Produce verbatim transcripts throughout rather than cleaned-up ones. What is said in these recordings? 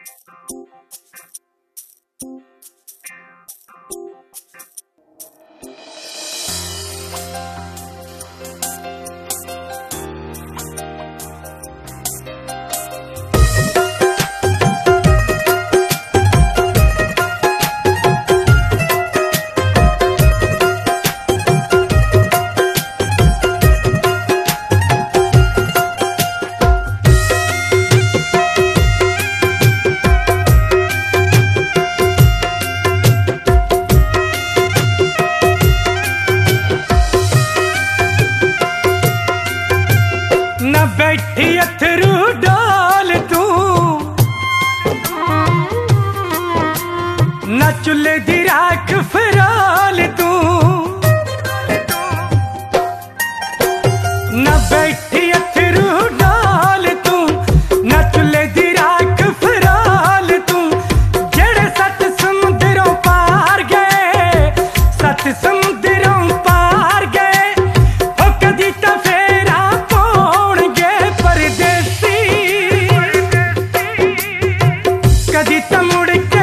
चुल्हे दी राख फिराल तू न बैठी अथरू डाल तू न चुल्हे दी राख फिराल तू जेड़े सत समुद्रों पार गए सत समुद्रों पार गए ओ कदी तां फेरा पाउणगे परदेसी कदी तां मुड़ के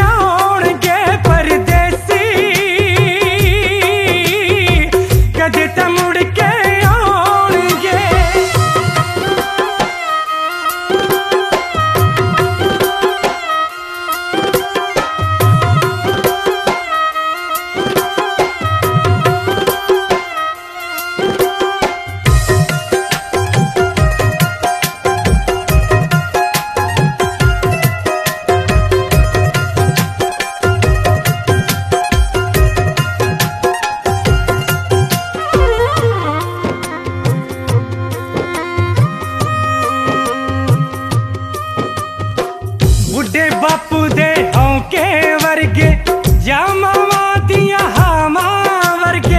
बुढ़े बापू दे हौके वर्गे जा मावा दिया हामा वर्गे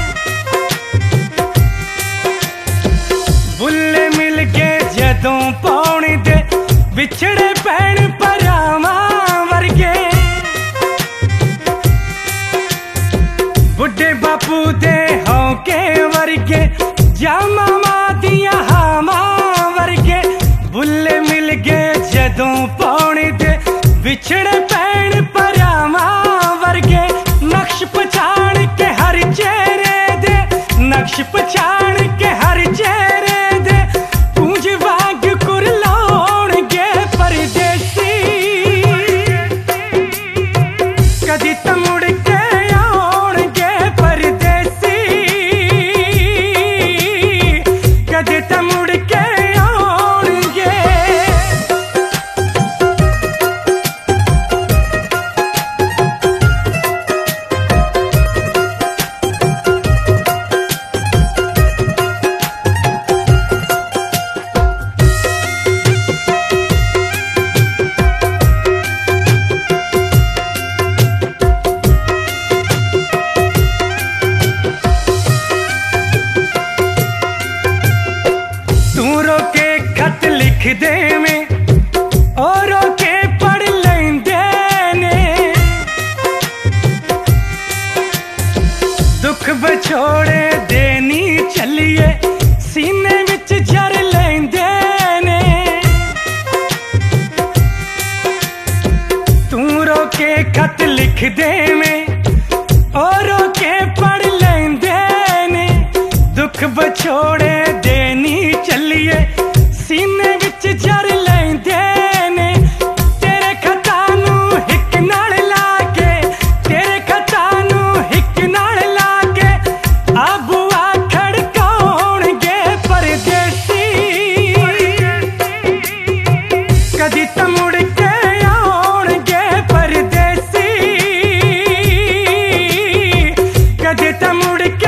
बुल्ले मिल के जदों पौने दे बिछड़े पैण परामा वर्गे बुढ़े बापू दे हौके वर्गे जा मावा दिया हामा वर्गे बुल्ले मिल के जदों पौने दे बिछड़े पैण परामा वर्गे नक्श पछाण के हर चेहरे दे नक्श पछाण के हर चेहरे दे पूंज वाग कुरलाउणगे परदेसी कदी तां मुड़ के आउणगे परदेसी कदी तां मुड़ के लिख दे में और के पढ़ लेंदे ने दुख बछोड़े देनी चलिए सीने विच जर लेंदे ने तू रो के खत लिख दे में और के पढ़ लेंदे ने दुख बछोड़े देनी चलिए सीने विच जर लेंदे ने तेरे खता नू हिक नाल लाके तेरे खता नू हिक नाल लाके आ बुआ खड़काउणगे परदेसी कदी तां मुड़ के आउणगे परदेसी कदी तां मुड़ के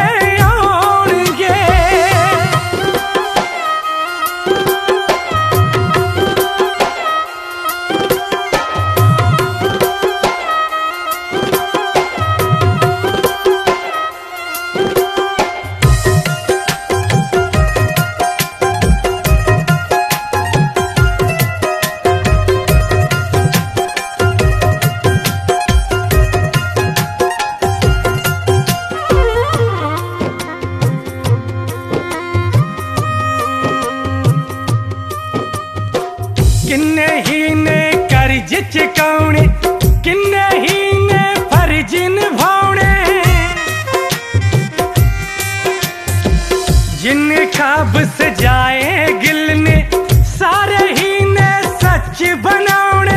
सच बनाने,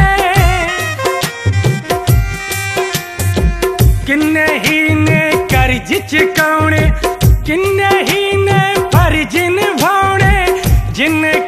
किन्ने ही ने कर्ज चुकाने, किन्ने ही ने फर्ज निभाने, जिन्ने